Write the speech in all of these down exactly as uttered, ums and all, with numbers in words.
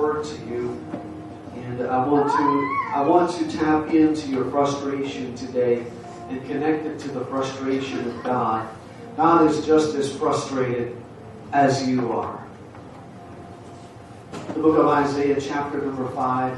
word to you. And I want to, I want to tap into your frustration today and connect it to the frustration of God. God is just as frustrated as you are. The book of Isaiah, chapter number five.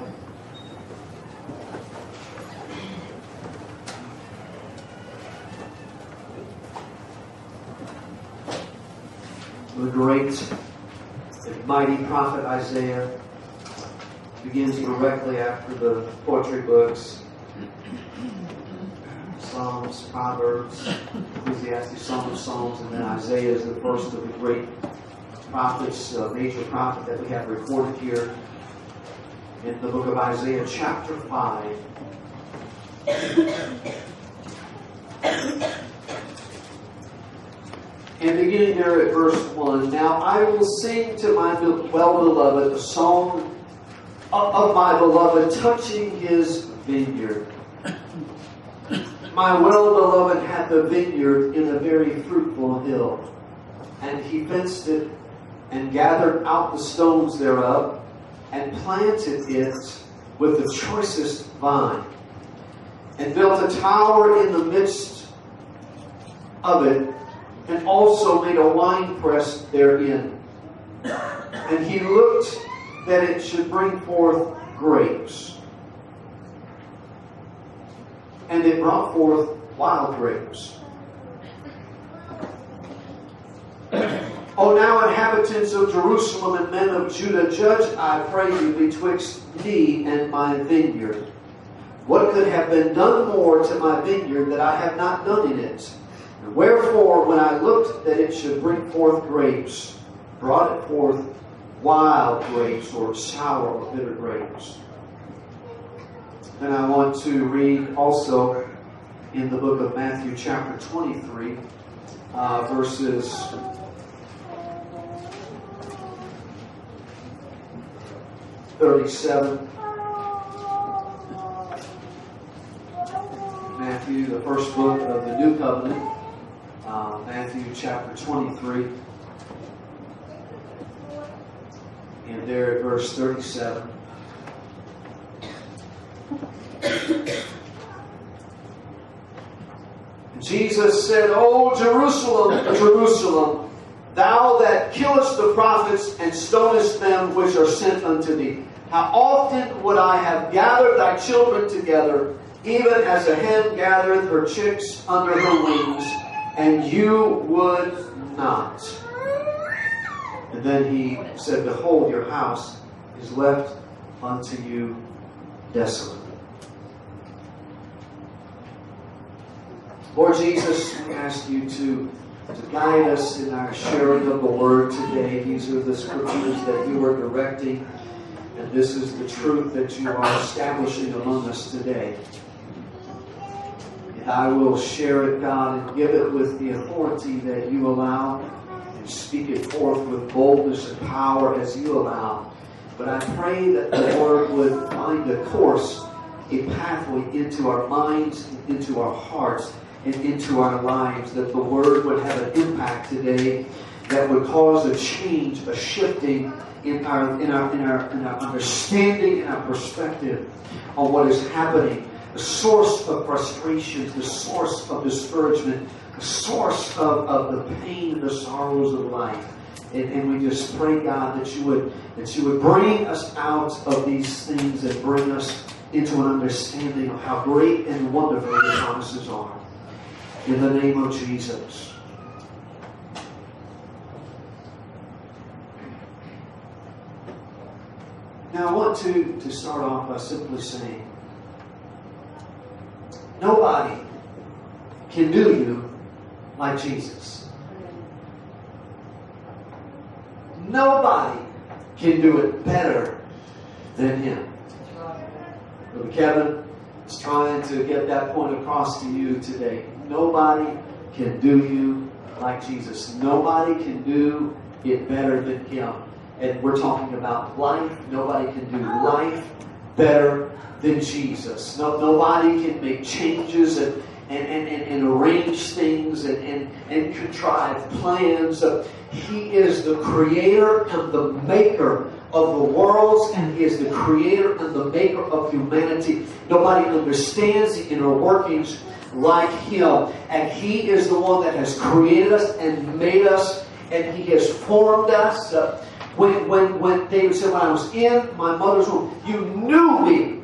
The great and mighty prophet Isaiah begins directly after the poetry books, Psalms, Proverbs, Ecclesiastes, Song of Songs, and then Isaiah is the first of the great prophets, uh, major prophet that we have recorded here in the book of Isaiah, chapter five. And beginning there at verse one, now I will sing to my well-beloved a song of my beloved touching his vineyard. My well-beloved hath a vineyard in a very fruitful hill, and he fenced it and gathered out the stones thereof, and planted it with the choicest vine, and built a tower in the midst of it, and also made a winepress therein. And he looked that it should bring forth grapes. And it brought forth wild grapes. O now, inhabitants of Jerusalem and men of Judah, judge, I pray you, betwixt me and my vineyard. What could have been done more to my vineyard that I have not done in it? And wherefore, when I looked that it should bring forth grapes, brought it forth wild grapes, or sour or bitter grapes. And I want to read also in the book of Matthew, chapter twenty-three, uh, verses thirty-seven. Matthew, the first book of the New Covenant. Uh, Matthew chapter twenty-three. And there at verse thirty-seven. Jesus said, O Jerusalem, Jerusalem, thou that killest the prophets and stonest them which are sent unto thee, how often would I have gathered thy children together, even as a hen gathereth her chicks under her wings, and you would not. And then he said, behold, your house is left unto you desolate. Lord Jesus, we ask you to, to guide us in our sharing of the Word today. These are the scriptures that you are directing, and this is the truth that you are establishing among us today. And I will share it, God, and give it with the authority that you allow, and speak it forth with boldness and power as you allow. But I pray that the Word would find a course, a pathway into our minds, into our hearts, and into our lives, that the Word would have an impact today that would cause a change, a shifting in our in our in our in our understanding and our perspective on what is happening. The source of frustration, the source of discouragement, the source of, of the pain and the sorrows of life. And, and we just pray, God, that you would that you would bring us out of these things and bring us into an understanding of how great and wonderful your promises are. In the name of Jesus. Now I want to, to start off by simply saying, nobody can do you like Jesus. Nobody can do it better than Him. Brother Kevin is trying to get that point across to you today. Nobody can do you like Jesus. Nobody can do it better than Him. And we're talking about life. Nobody can do life better than Jesus. No, nobody can make changes and, and, and, and, and arrange things and, and, and contrive plans. He is the creator and the maker of the worlds, and He is the creator and the maker of humanity. Nobody understands the inner workings like Him. And He is the one that has created us and made us, and He has formed us. Uh, when, when, when David said, when I was in my mother's womb, you knew me.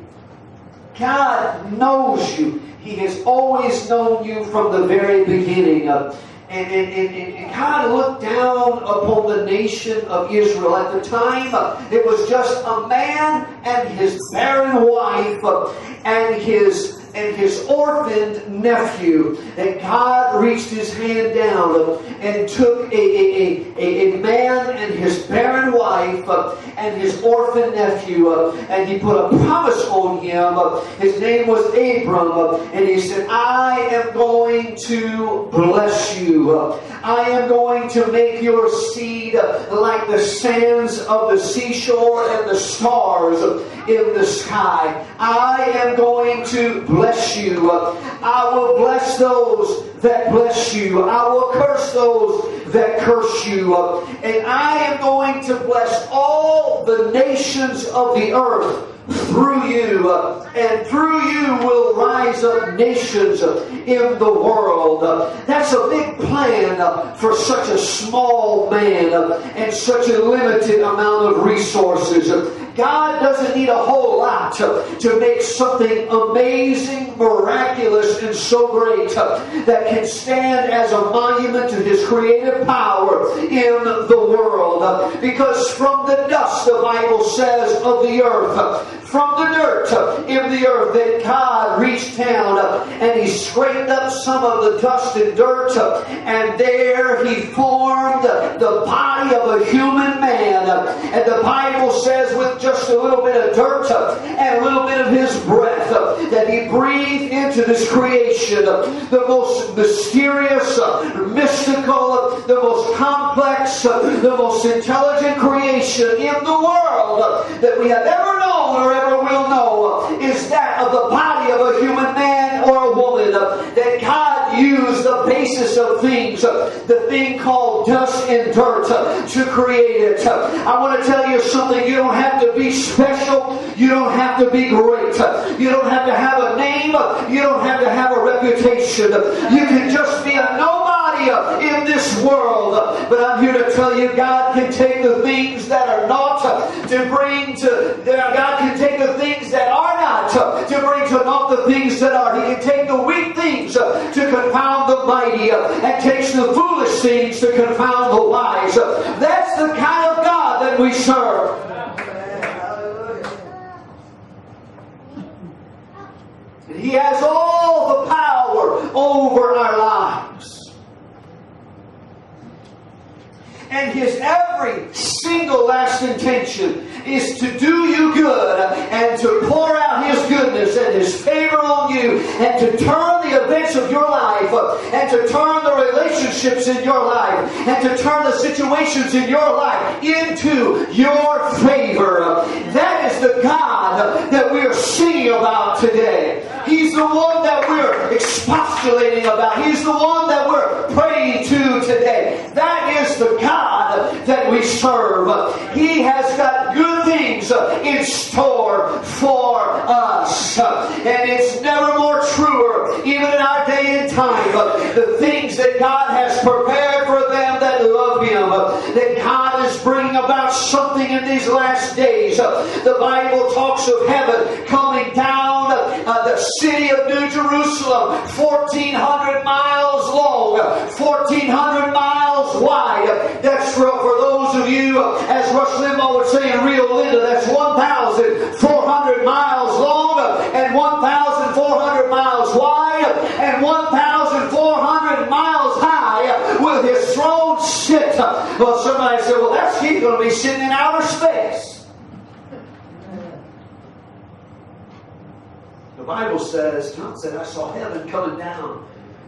God knows you. He has always known you from the very beginning. Uh, And, and, and, and God looked down upon the nation of Israel. At the time, uh, it was just a man and his barren wife uh, and his and his orphaned nephew. And God reached His hand down uh, and took a, a, a, a man and his barren wife uh, and his orphaned nephew, uh, and He put a promise on him. Uh, his name was Abram, uh, and He said, I am going to bless you. Uh, I am going to make your seed uh, like the sands of the seashore and the stars uh, in the sky. I am going to bless you. Uh, I will bless those that bless you. I will curse those that curse you. Uh, and I am going to bless all the nations of the earth through you, uh, and through you will rise up nations uh, in the world. Uh, that's a big plan uh, for such a small man uh, and such a limited amount of resources. Uh, God doesn't need a whole lot to, to make something amazing, miraculous, and so great uh, that can stand as a monument to His creative power in the world. Uh, because from the dust, the Bible says, of the earth, uh, from the dirt uh, in the earth, that God reached down uh, and He scraped up some of the dust and dirt, uh, and there He formed uh, the body of a human man. Uh, and the Bible says, with just a little bit of dirt uh, and a little bit of His breath, uh, that He breathed into this creation, uh, the most mysterious, uh, mystical, uh, the most complex, uh, the most intelligent creation in the world uh, that we have ever known or ever will know, uh, is that of the body of a human man or a woman. Uh, that God used the basis of things, uh, the thing called dust and dirt, uh, to create it. Uh, I want to tell you something. You don't have to be special. You don't have to be great. Uh, you don't have to have a name. Uh, you don't have to have a reputation. Uh, you can just be a nobody uh, in this world. Uh, but I'm here to tell you, God can take the things that are not uh, to bring to, God can take the things that are not uh, to bring to naught the things that are. He can take the weak things uh, to confound the mighty, uh, and takes the foolish things to confound the wise. Uh, that's the kind of God that we serve. And He has all the power over our lives. And His every single last intention is to do you good and to pour out His goodness and His favor on you, and to turn the events of your life, and to turn the relationships in your life, and to turn the situations in your life into your favor. That is the God that we are singing about today. He's the one that we're expostulating about. He's the one that we're praying to today. That is the God that we serve. He has got good things in store for us. And it's never more truer, even in our day and time, the things that God has prepared for them that love Him. That God is bringing about something in these last days. The Bible talks of heaven coming down, uh, the city of New Jerusalem, fourteen hundred miles long, fourteen hundred miles wide. That's for, for those of you, as Rush Limbaugh would say in Rio Linda, that's one thousand four hundred miles long, and one thousand four hundred miles wide, and one thousand four hundred miles high, with His throne sit. Well, somebody said, well, that's He's going to be sitting in outer space. The Bible says, John said, I saw heaven coming down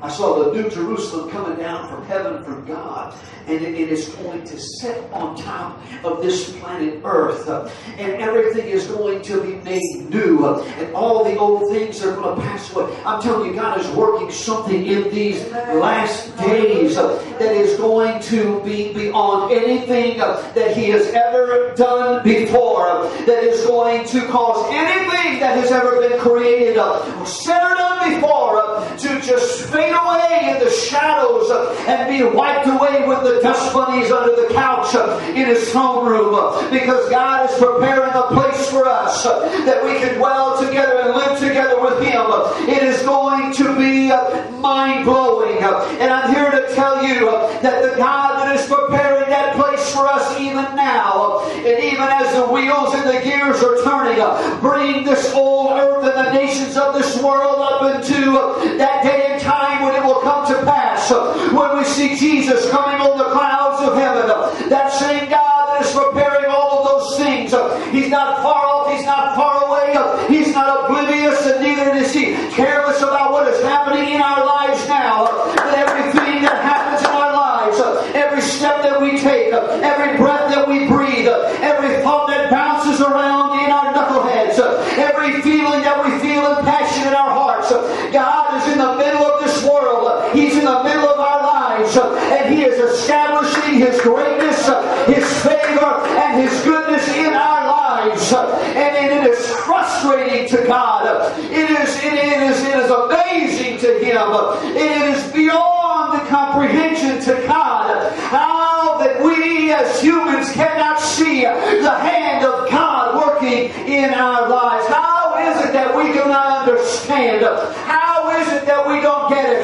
I saw the New Jerusalem coming down from heaven from God. And it, it is going to sit on top of this planet Earth. Uh, and everything is going to be made new. Uh, and all the old things are going to pass away. I'm telling you, God is working something in these last days uh, that is going to be beyond anything uh, that He has ever done before. Uh, that is going to cause anything that has ever been created uh, or said or done before uh, to just fade away in the shadows uh, and be wiped away with the dust bunnies under the couch uh, in His throne room. Uh, because God is preparing a place for us uh, that we can dwell together and live together with Him. Uh, it is going to be uh, mind-blowing. Uh, and I'm here to tell you uh, that the God that is preparing that place for us even now, uh, and even as the wheels and the gears are turning, uh, bringing this old earth and the nations of this world up into uh, that day and time when it will come to pass. Uh, when we see Jesus coming on the clouds of heaven, uh, that same God that is preparing all of those things, uh, He's not far off, He's not far away, uh, He's not oblivious, and neither is He careless about what is happening in our lives now. Uh, everything that happens in our lives, uh, every step that we take, uh, every breath that we breathe, uh, every thought that bounces around in our knuckleheads, uh, every feeling that we feel and passion in our hearts, uh, God is in the middle of this world. Uh, He's in the middle of our lives, uh, and He is establishing His greatness, uh, His favor, and His goodness in our lives. Uh, and, and it is frustrating to God. Uh, it is it is it is amazing to Him. Uh, it is beyond the comprehension to God how that we as humans cannot see the hand of God working in our lives. How is it that we do not understand? How is it that we don't get it?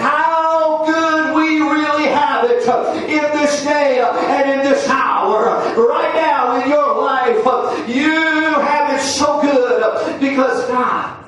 How good we really have it in this day and in this hour. Right now in your life, you have it so good because God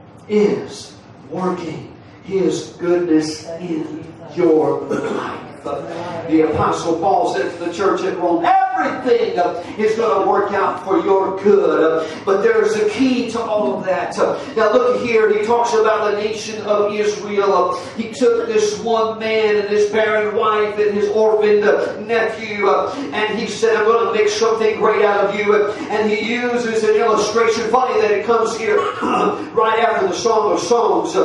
is working His goodness in your life. The Apostle Paul said to the church at Rome, everything is going to work out for your good. But there's a key to all of that. Now look here, he talks about the nation of Israel. He took this one man and his barren wife and his orphaned nephew, and he said, I'm going to make something great out of you. And he uses an illustration. Funny that it comes here right after the Song of Songs.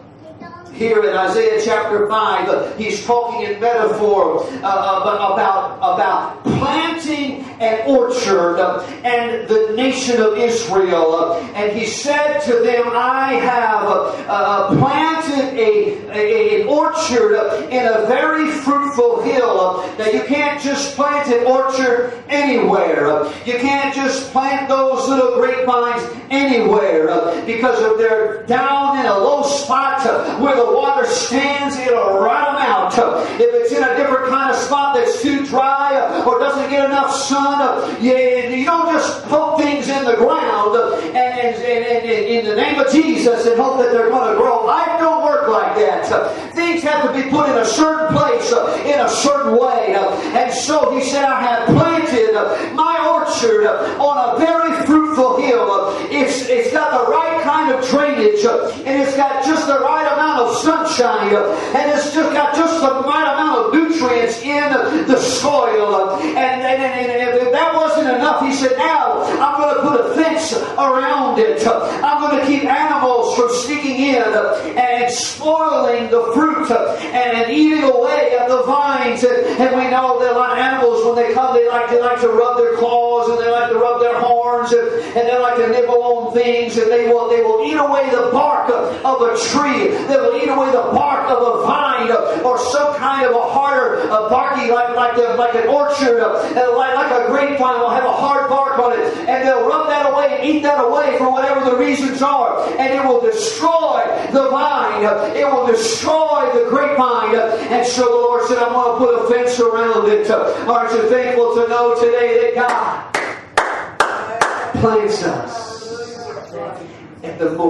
Here in Isaiah chapter five, uh, he's talking in metaphor uh, about, about planting an orchard uh, and the nation of Israel. Uh, and he said to them, I have uh, planted a, a, an orchard in a very fruitful hill. Uh, now you can't just plant an orchard anywhere. Uh, you can't just plant those little grapevines anywhere uh, because if they're down in a low spot uh, where the water stands, it'll rot them out. If it's in a different kind of spot that's too dry or doesn't get enough sun, you, you don't just put things in the ground and, and, and, and in the name of Jesus and hope that they're going to grow. Life don't work like that. Things have to be put in a certain place, in a certain way. And so he said, I have planted my orchard on a very fruitful hill. It's, it's got the right kind of drainage, and it's got just the right amount of sunshine, and it's just got just the right amount of nutrients in the soil. And, and, and, and if that wasn't enough, he said, now I'm going to put a fence around it. I'm going to keep animals from sneaking in and spoiling the fruit and eating away at the vines. And, and we know that a lot of animals, when they come, they like, they like to rub their claws and they like to rub their horns and, and they like to nibble on things, and they will, they will eat away the bark of a tree. They will eat away the bark of a vine or some kind of a harder a barky, like like the, like an orchard, uh, like, like a grapevine will have a hard bark on it, and they'll rub that away and eat that away for whatever the reasons are, and it will destroy the vine. It will destroy the grapevine. And so the Lord said, I'm going to put a fence around it. Aren't you thankful to know today that God plants us at the most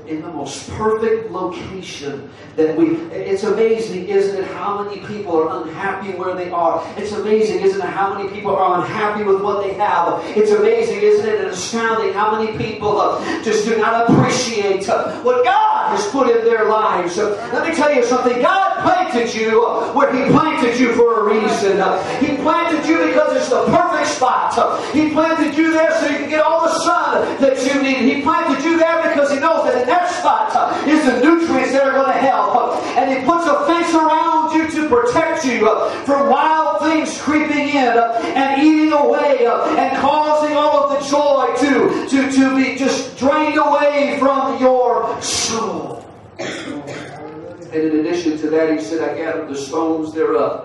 in the most perfect location that we, it's amazing, isn't it, how many people are unhappy where they are. It's amazing, isn't it, how many people are unhappy with what they have. It's amazing, isn't it, and astounding how many people uh, just do not appreciate uh, what God has put in their lives. Uh, let me tell you something. God planted you uh, where He planted you for a reason. Uh, he planted you because it's the perfect spot. Uh, he planted you there so you can get all the sun that you need. He planted you there because He knows that in that spot uh, is the nutrients that are going to help. Uh, and He puts a fence around you to protect you uh, from wild things creeping in uh, and eating away uh, and causing all of the joy to, to, to be just drained away from your soul. And in addition to that, He said, I gathered the stones thereof.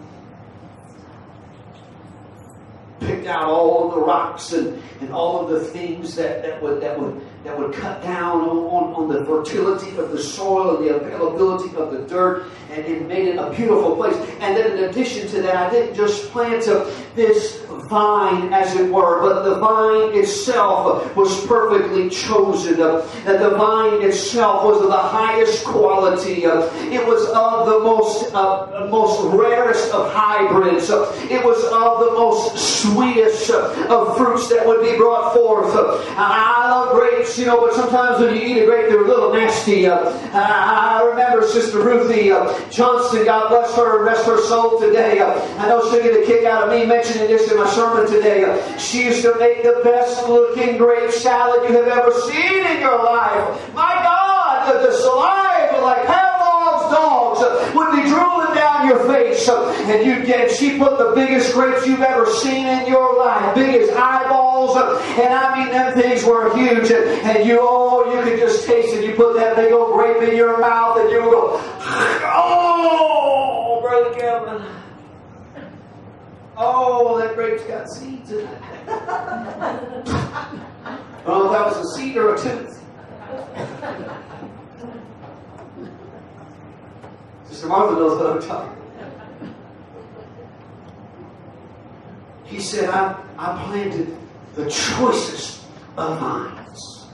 Picked out all of the rocks and, and all of the things that, that would that would that would cut down on, on, on the fertility of the soil and the availability of the dirt, and it made it a beautiful place. And then in addition to that, I didn't just plant a, this vine, as it were, but the vine itself was perfectly chosen. Uh, and the vine itself was of the highest quality. Uh, it was of the most uh, most rarest of hybrids. Uh, it was of the most sweetest uh, of fruits that would be brought forth. Uh, I love grapes, you know, but sometimes when you eat a grape, they're a little nasty. Uh, I remember Sister Ruthie uh, Johnston, God bless her and rest her soul today. Uh, I know she'll get a kick out of me mentioning this in my sermon today. Uh, she used to make the best looking grape salad you have ever seen in your life. My God, the, the saliva like Pavlov's dogs uh, would be drooling down your face. Uh, and you'd get, she put the biggest grapes you've ever seen in your life, big as eyeballs. Uh, and I mean, them things were huge. And, and you, oh, you could just taste it. You put that big old grape in your mouth and you would go, oh, Brother Kevin. Oh, that grape's got seeds in it. I don't know if that was a seed or a tooth. Sister Martha knows what I'm talking about. He said, I, I planted the choicest of vines.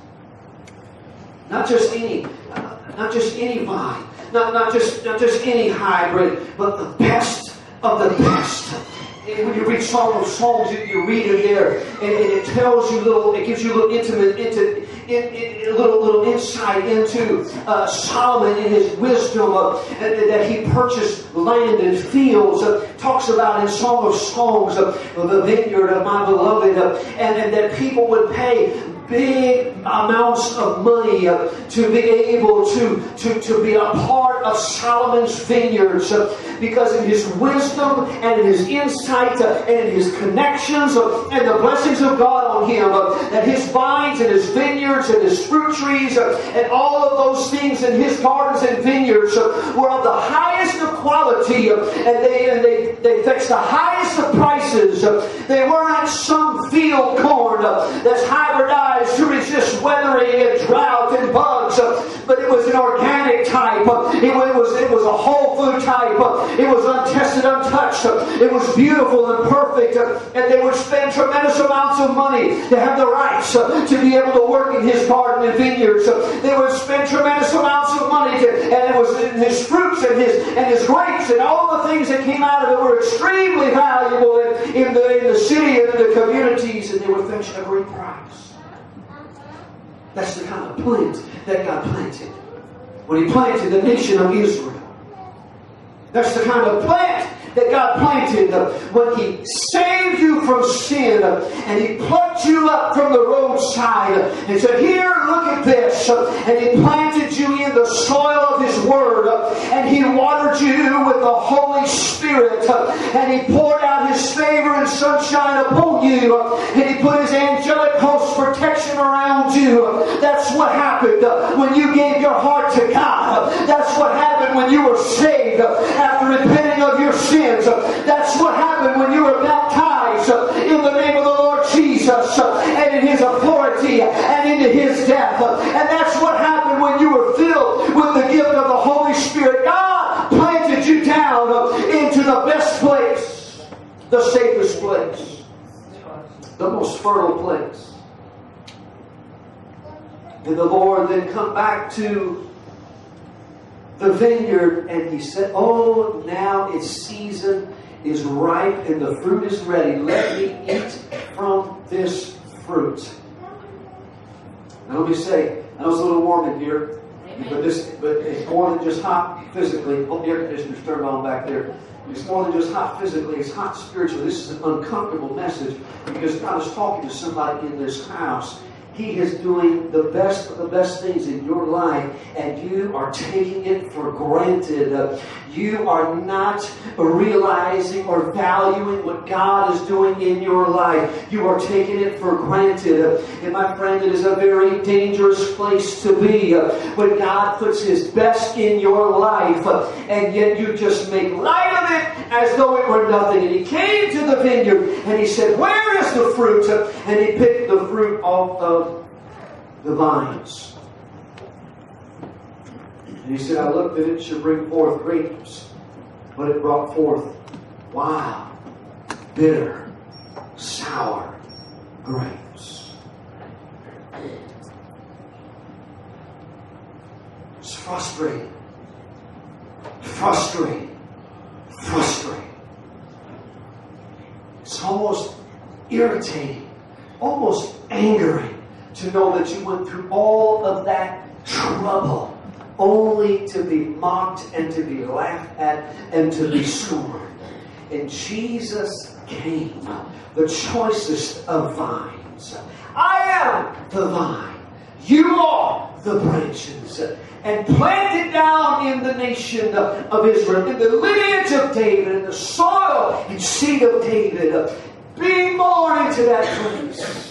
Not just any, uh, not just any vine, not, not just not just any hybrid, but the best of the best. And when you read Song of Songs, you, you read it there, and, and it tells you little, it gives you a little intimate, into, in, in, a little little insight into uh, Solomon and his wisdom, uh, and, and that he purchased land and fields. Uh, talks about in Song of Songs uh, the vineyard of my beloved, uh, and, and that people would pay big amounts of money uh, to be able to, to, to be a part of Solomon's vineyards, uh, because in his wisdom and in his insight uh, and in his connections uh, and the blessings of God on him, uh, that his vines and his vineyards and his fruit trees uh, and all of those things in his gardens and vineyards uh, were of the highest of quality, uh, and they and they, they fixed the highest of prices. Uh, they weren't some field corn uh, that's hybridized to resist weathering and drought and bugs, uh, but it was an organic type. Uh, it, it was it was a whole food type. Uh, it was untested, untouched. Uh, it was beautiful and perfect, uh, and they would spend tremendous amounts of money to have the rights uh, to be able to work in his garden and vineyards. Uh, they would spend tremendous amounts of money, to, and it was in his fruits and his and his grapes and all the things that came out of it were extremely valuable in, in the in the city and in the communities, and they would fetch a great price. That's the kind of plant that God planted when He planted the nation of Israel. That's the kind of plant that God planted uh, when He saved you from sin uh, and He plucked you up from the roadside uh, and said, here, look at this. Uh, and He planted you in the soil of His Word uh, and He watered you with the Holy Spirit uh, and He poured out His favor and sunshine upon you uh, and He put His angelic host protection around you. Uh, that's what happened uh, when you gave your heart to God. Uh, that's what happened when you were saved uh, after repenting of your sin. That's what happened when you were baptized in the name of the Lord Jesus and in His authority and into His death. And that's what happened when you were filled with the gift of the Holy Spirit. God planted you down into the best place, the safest place, the most fertile place. And the Lord then come back to the vineyard, and he said, oh, now its season is ripe and the fruit is ready. Let me eat from this fruit. Now let me say, I know it's a little warm in here, but this, but it's more than just hot physically. Oh, the air conditioner's turned on back there. It's more than just hot physically, it's hot spiritually. This is an uncomfortable message because God is talking to somebody in this house. He is doing the best of the best things in your life, and you are taking it for granted. Uh, you are not realizing or valuing what God is doing in your life. You are taking it for granted. Uh, and my friend, it is a very dangerous place to be uh, when God puts His best in your life, uh, and yet you just make light of it as though it were nothing. And He came to the vineyard, and He said, where is the fruit? Uh, and He picked the fruit off of the vines. And He said, I looked that it should bring forth grapes, but it brought forth wild, bitter, sour grapes. It's frustrating. Frustrating. Frustrating. It's almost irritating, almost angering to know that you went through all of that trouble only to be mocked and to be laughed at and to be scorned. And Jesus came, the choicest of vines. I am the vine. You are the branches. And planted down in the nation of Israel, in the lineage of David, in the soil and seed of David, being born into that place.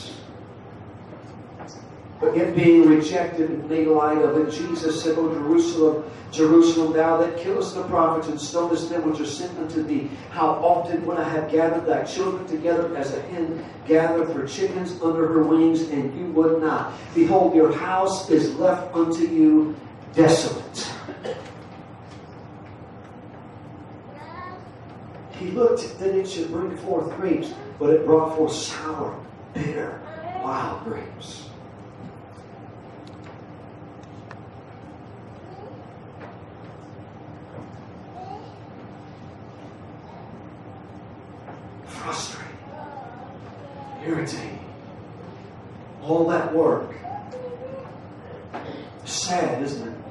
But yet being rejected and made light of it. Jesus said, O Jerusalem, Jerusalem, thou that killest the prophets and stonest them which are sent unto thee, how often would I have gathered thy children together as a hen gathereth her chickens under her wings, and you would not. Behold, your house is left unto you desolate. He looked that it should bring forth grapes, but it brought forth sour, bitter, wild grapes. Frustrating, irritating, all that work. Sad, isn't it?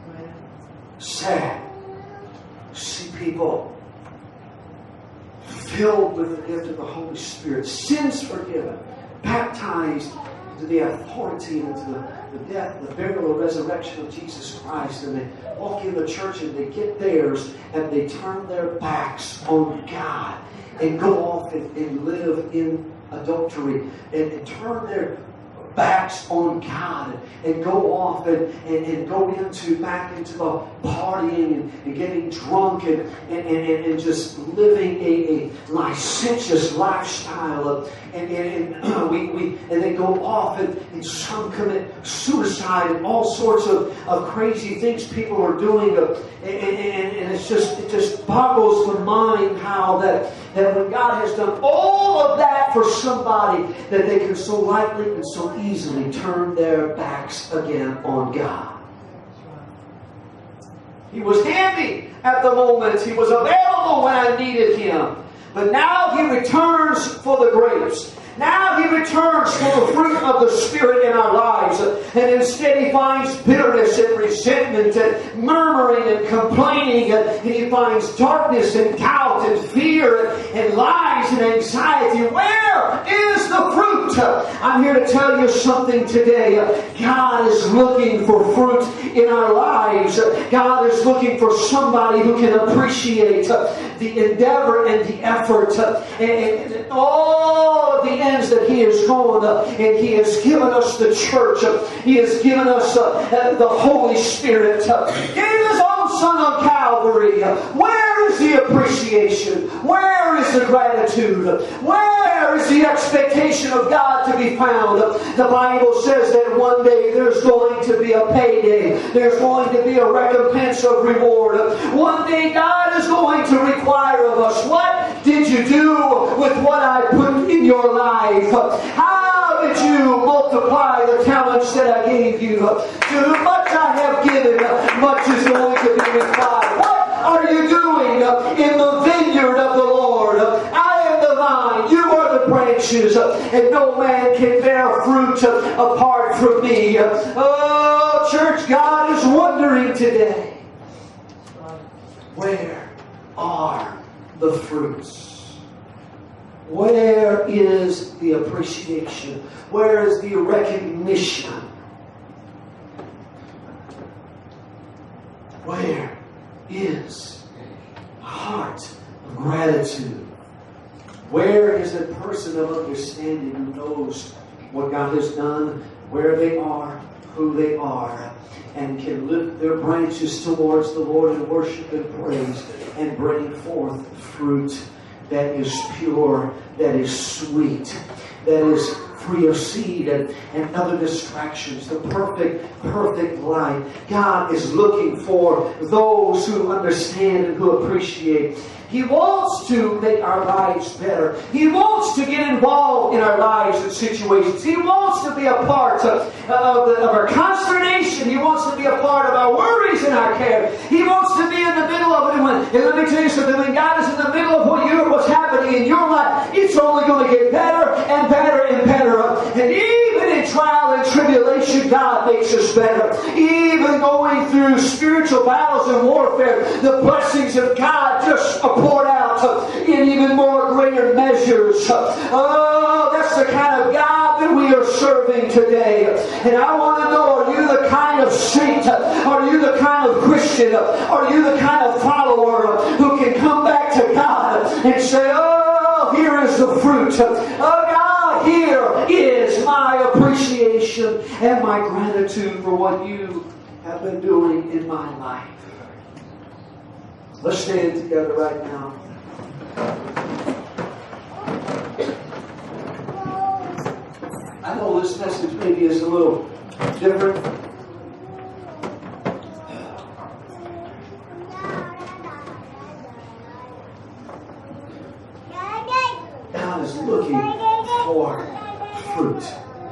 Sad. See people filled with the gift of the Holy Spirit, sins forgiven, baptized into the authority and into the, the death, the burial, and resurrection of Jesus Christ, and they walk in the church and they get theirs and they turn their backs on God and go off and, and live in adultery and, and turn their backs on God and, and go off and, and, and go into back into the partying and, and getting drunk and, and, and, and just living a, a licentious lifestyle. And, and, and we, we and they go off and, and some commit suicide and all sorts of, of crazy things people are doing. And, and, and it's just it just boggles the mind how that that when God has done all of that for somebody, that they can so lightly and so easily turn their backs again on God. He was handy at the moment. He was available when I needed Him. But now He returns for the grapes. Now He returns for the fruit of the Spirit in our lives. And instead He finds bitterness and resentment and murmuring and complaining. And He finds darkness and doubt and fear and lies and anxiety. Where is the fruit? I'm here to tell you something today. God is looking for fruit in our lives. God is looking for somebody who can appreciate the endeavor and the effort and, and all of the ends that He has gone, and He has given us the church. He has given us uh, the Holy Spirit. Gave His own Son on Calvary. Where is the appreciation? Where is the gratitude? Where is the expectation of God to be found? The Bible says that one day there's going to be a payday. There's going to be a recompense of reward. One day God is going to require of us, what did you do with what I put in your life? How did you multiply the talents that I gave you? To whom much I have given, much is going to be required. What are you doing in the vineyard of the Lord? I am the vine, you are the branches, and no man can bear fruit apart from me. Oh, church, God is wondering today, where are the fruits? Where is the appreciation? Where is the recognition? Where is a heart of gratitude? Where is a person of understanding who knows what God has done, where they are, who they are, and can lift their branches towards the Lord in worship and praise and bring forth fruit that is pure, that is sweet, that is free of seed and, and other distractions, the perfect, perfect life. God is looking for those who understand and who appreciate. He wants to make our lives better. He wants to get involved in our lives and situations. He wants to be a part of, of, the, of our consternation. He wants to be a part of our worries and our care. He wants to be in the middle of it. And, when, and let me tell you something, when God is in the middle of what you, what's happening in your life, it's only going to get better and better and better. And even in trial and tribulation, God makes us better. Even going through spiritual battles and warfare, the blessings of God just poured out in even more greater measures. Oh, that's the kind of God that we are serving today. And I want to know, are you the kind of saint? Are you the kind of Christian? Are you the kind of follower who can come back to God and say, oh, here is the fruit. Oh, God, here is my appreciation and my gratitude for what you have been doing in my life. Let's stand together right now. I know this message maybe is a little different. God is looking for fruit.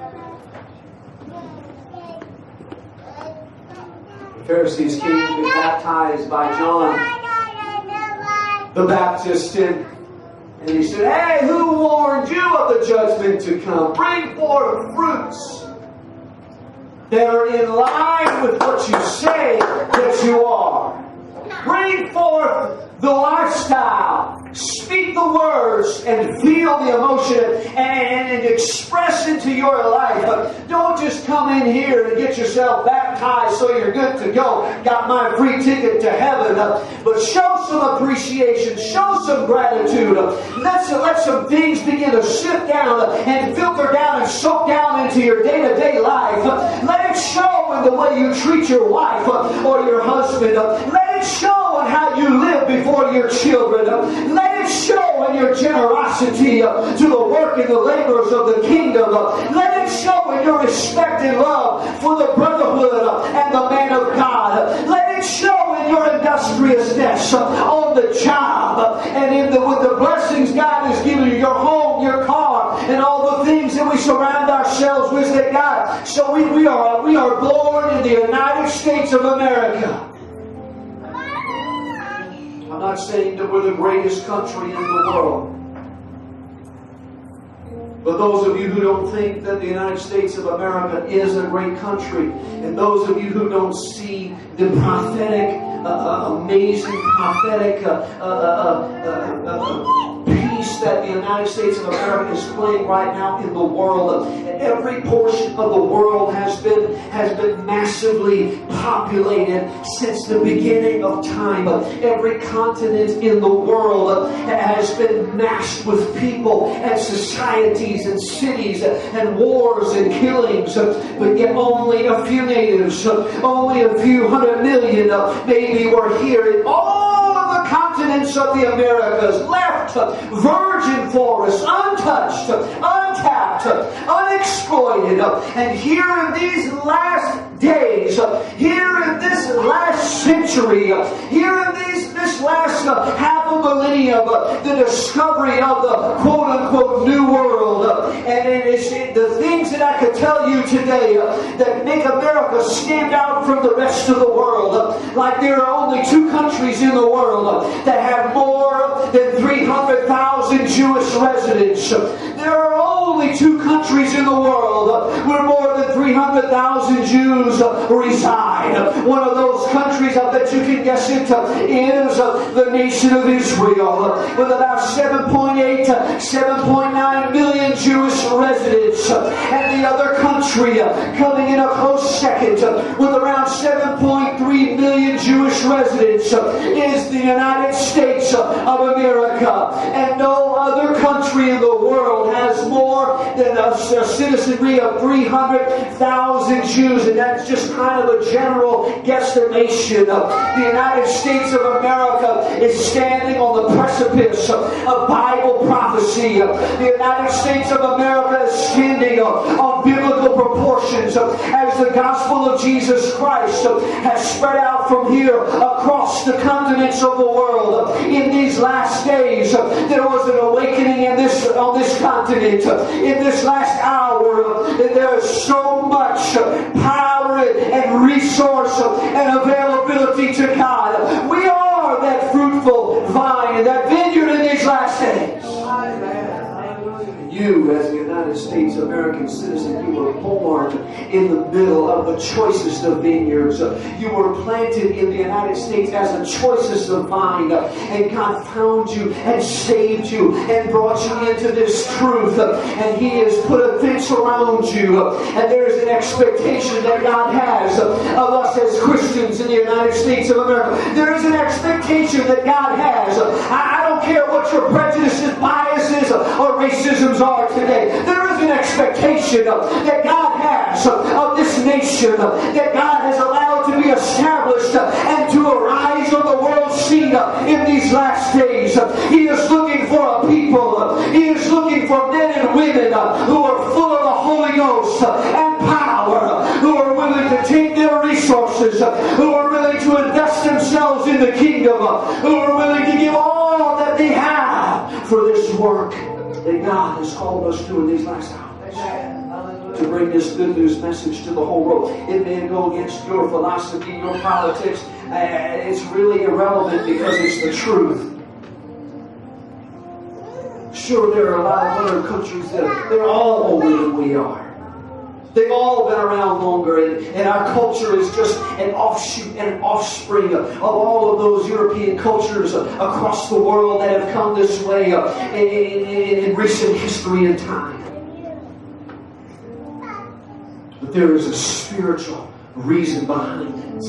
The Pharisees came to be baptized by John the Baptist, and, and he said, hey, who warned you of the judgment to come? Bring forth fruits that are in line with what you say that you are. Bring forth the lifestyle. Speak the words and feel the emotion and, and express into your life. Don't just come in here and get yourself baptized so you're good to go. Got my free ticket to heaven. But show some appreciation. Show some gratitude. Let some, let some things begin to sift down and filter down and soak down into your day-to-day life. Let it show in the way you treat your wife or your husband. Let it show in how you live before your children. Let it show in your generosity uh, to the work and the labors of the kingdom. Uh, let it show in your respect and love for the brotherhood uh, and the man of God. Uh, let it show in your industriousness uh, on the job uh, and in the with the blessings God has given you, your home, your car, and all the things that we surround ourselves with. That God, so we, we are we are born in the United States of America. I'm not saying that we're the greatest country in the world. But those of you who don't think that the United States of America is a great country, and those of you who don't see the prophetic, uh, uh, amazing prophetic uh, uh, uh, uh, uh, peace that the United States of America is playing right now in the world. Every portion of the world has been has been massively populated since the beginning of time. Every continent in the world has been massed with people and societies and cities and wars and killings. But yet only a few natives, only a few hundred million maybe were here in all of the continents of the Americas, left virgin forests, untouched, untapped, unexploited. And here in these last days, here in this last century, here in these, this last uh, half a millennium, uh, the discovery of the quote-unquote New World. Uh, and it is it, the things that I could tell you today uh, that make America stand out from the rest of the world. Uh, like there are only two countries in the world uh, that have more than three hundred thousand Jewish residents. There are only two countries in the world uh, where more than three hundred thousand Jews uh, reside. One of those countries, I bet you can guess it, uh, is uh, the nation of Israel, uh, with about seven point eight to seven point nine million Jewish residents. Uh, and the other country uh, coming in a close second uh, with around seven point three million Jewish residents uh, is the United States uh, of America. And no other country in the world has more than a, a citizenry of three hundred thousand Jews, and that's just kind of a general guesstimation. The United States of America is standing on the precipice of Bible prophecy. The United States of America is standing on biblical proportions as the gospel of Jesus Christ has spread out from here across the continents of the world. In these last days, there was an awakening in this on this continent. In this last hour, there is so much power and resource and availability to God. We are that fruitful vine and that vineyard in these last days. You, as a United States American citizen, you were born in the middle of the choicest of vineyards. You were planted in the United States as the choicest of vine. And God found you and saved you and brought you into this truth. And He has put a fence around you. And there is an expectation that God has of us as Christians in the United States of America. There is an expectation that God has. I don't care what your prejudices, biases, or racisms are today. There is an expectation that God has of this nation, that God has allowed to be established and to arise on the world scene in these last days. He is looking for a people. He is looking for men and women who are full of the Holy Ghost and power, who are willing to take their resources, who are willing to invest themselves in the kingdom, who are willing to give all that they have for this work that God has called us to in these last hours. To bring this good news message to the whole world. It may go against your philosophy, your politics. Uh, it's really irrelevant because it's the truth. Sure, there are a lot of other countries that are, they're all older than we are. They've all been around longer, and, and our culture is just an offshoot and an offspring of, of all of those European cultures uh, across the world that have come this way uh, in, in, in recent history and time. But there is a spiritual reason behind it.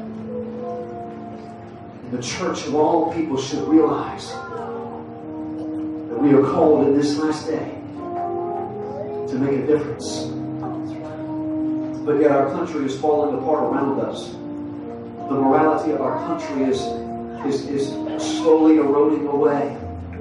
And the church of all people should realize that we are called in this last day to make a difference. But yet our country is falling apart around us. The morality of our country is, is, is slowly eroding away.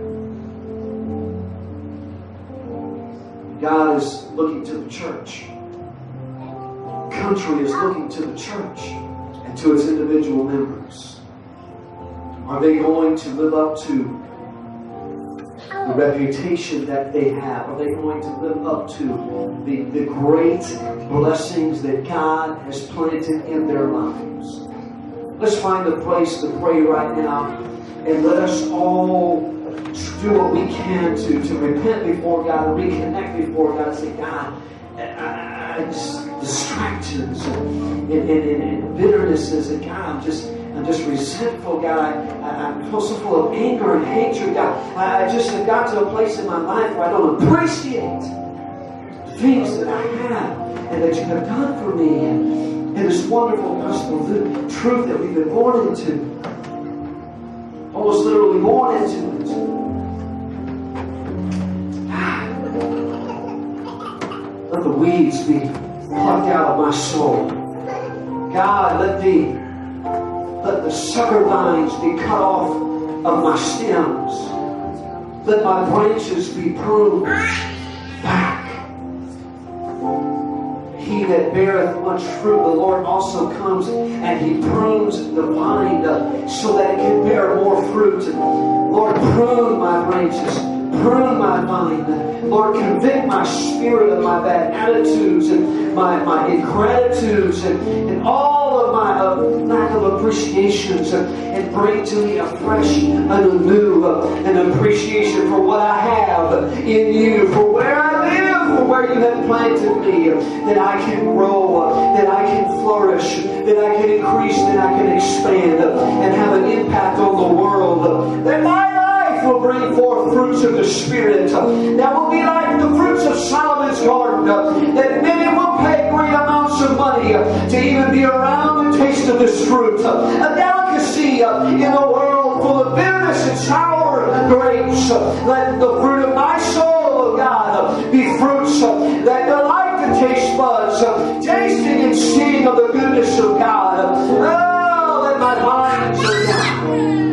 God is looking to the church. The country is looking to the church and to its individual members. Are they going to live up to the reputation that they have? Are they going to live up to the, the great blessings that God has planted in their lives? Let's find a place to pray right now, and let us all do what we can to, to repent before God, reconnect before God, and say, God, I, I just, distractions and, and, and, and bitternesses, and God, I'm just I'm just resentful, God. I, I'm so full of anger and hatred, God. I, I just have got to a place in my life where I don't appreciate the things that I have and that you have done for me, and, and this wonderful gospel, the truth that we've been born into, almost literally born into it. Let the weeds be plucked out of my soul. God, let the Let the sucker vines be cut off of my stems. Let my branches be pruned back. He he that beareth much fruit, the Lord also comes and He prunes the vine uh, so that it can bear more fruit. And Lord, prune my branches, prune my vine. Lord, convict my spirit of my bad attitudes and my, my ingratitudes and, and all of my uh, lack of appreciations, and, and bring to me a fresh and a new uh, an appreciation for what I have in You, for where I live, for where You have planted me, uh, that I can grow, uh, that I can flourish, that I can increase, that I can expand uh, and have an impact on the world, uh, that my life will bring forth fruits of the Spirit uh, that will be like the fruits of Solomon's garden, uh, that many will pay great amounts of money uh, to even be around and taste of this fruit. Uh, a delicacy uh, in a world full of bitterness and sour grapes. Uh, let the fruit of my soul, oh God, uh, be fruits uh, that delight the taste buds, uh, tasting and seeing of the goodness of God. Uh, oh, let my mind, oh God,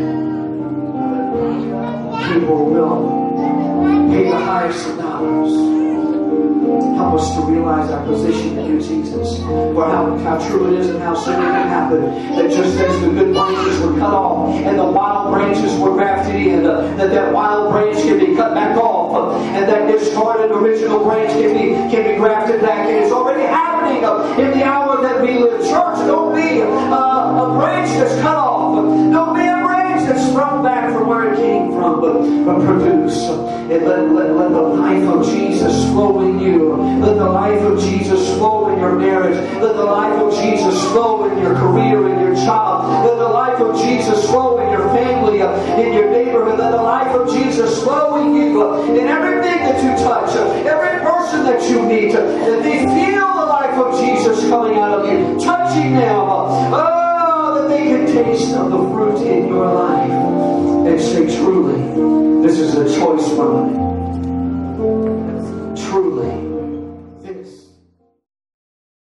people will pay the highest of dollars. Help us to realize our position in You, Jesus. For how, how true it is and how soon it can happen. That just as the good branches were cut off and the wild branches were grafted in, uh, that that wild branch can be cut back off, uh, and that discarded original branch can be can be grafted back. And it's already happening uh, in the hour that we live. Church, don't be uh, a branch that's cut off. Don't be a branch that's sprung back from where it came from, but, but produce. And let, let, let the life of Jesus flow in you. Let the life of Jesus flow in your marriage. Let the life of Jesus flow in your career, in your job. Let the life of Jesus flow in your family, uh, in your neighborhood. Let the life of Jesus flow in you, uh, in everything that you touch, uh, every person that you meet. Uh, that they feel the life of Jesus coming out of you, touching them. Uh, oh, that they can taste of the fruit in your life and say, truly, this is a choice vine. Truly,